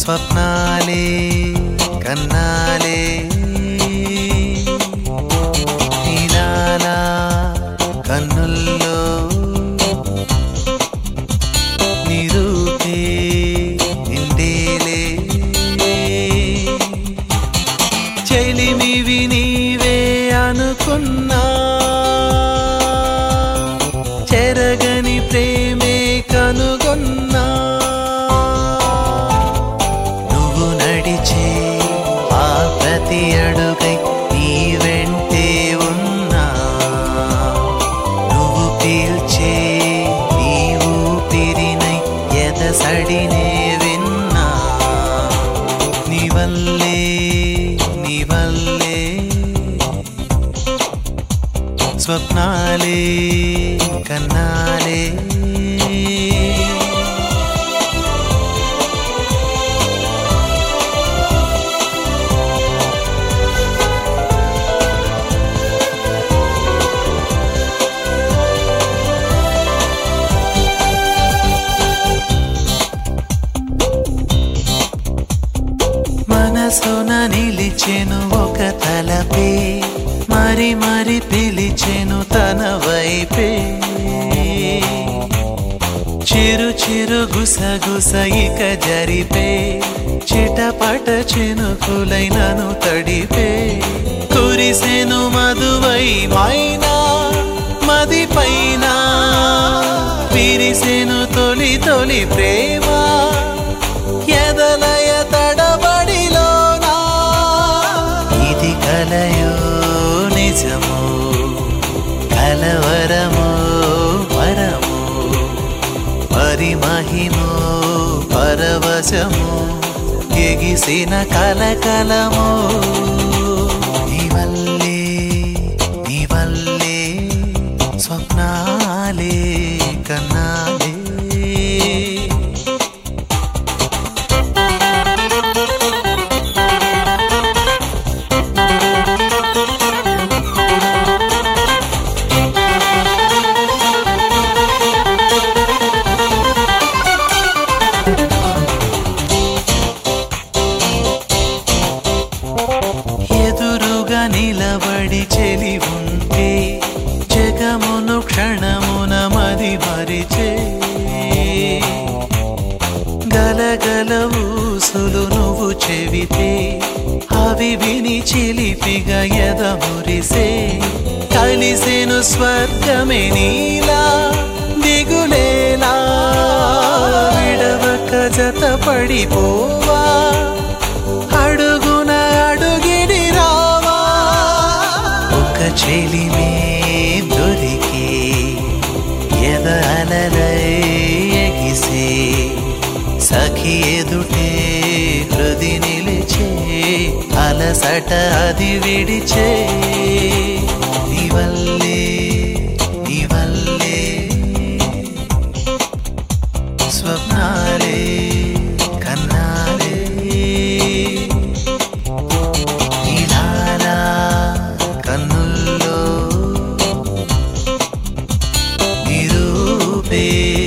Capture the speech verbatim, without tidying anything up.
స్వప్నాలే కన్నాలే నీలాల కన్నుల్లో నిరూపే నిండేలే చెలిమివి నీవే అనుకున్నా చెరగని ప్రేమే కనుగొన్నా నువ్వు నడిచే ఆ ప్రతి అడుగై నీ వెంటే ఉన్నా నువ్వు పీల్చే నీ ఊపిరినై ఎదసడినే విన్నా నీ వల్లే నీ వల్లే స్వప్నాలే కన్నాలే మనసున నిలిచెను ఒక తలపే మరి మరి పిలిచెను తన వైపే చిరు చిరు గుసగుస ఇక జరిపే చిటపట చినుకులైనను తడిపే కురిసెను మధువై మైనా మది పైన విరిసెను తొలి తొలి ప్రేమ ఎదలయ తడబడిలోనా ఇది కలయో నిజమో కలవరమో వరమో పరిమహిమో పరవశమో ఎగిసిన కలకలమో నీ వల్లే నీ వల్లే స్వప్నాలే కన్నాలే ఎదురుగా నిలబడి చెలి ఉంటే జగమును క్షణమున మది మరిచే గలగల ఊసులు నువ్వు చెవితే అవి విని చిలిపిగా ఎదమురిసే కలిసెను స్వర్గమే నీలా దిగులేలా విడవక జత పడిపోవా అడుగున అడుగిడి రావా ఒక చెలిమే దొరికే ఎద అలలై ఎగిసే సఖి ఎదుటే హృది నిలిచే అలసట అది విడిచే నీ వల్లే నీ వల్లే స్వప్నాలే కన్నాలే నీలాల కన్నుల్లో నిరూపే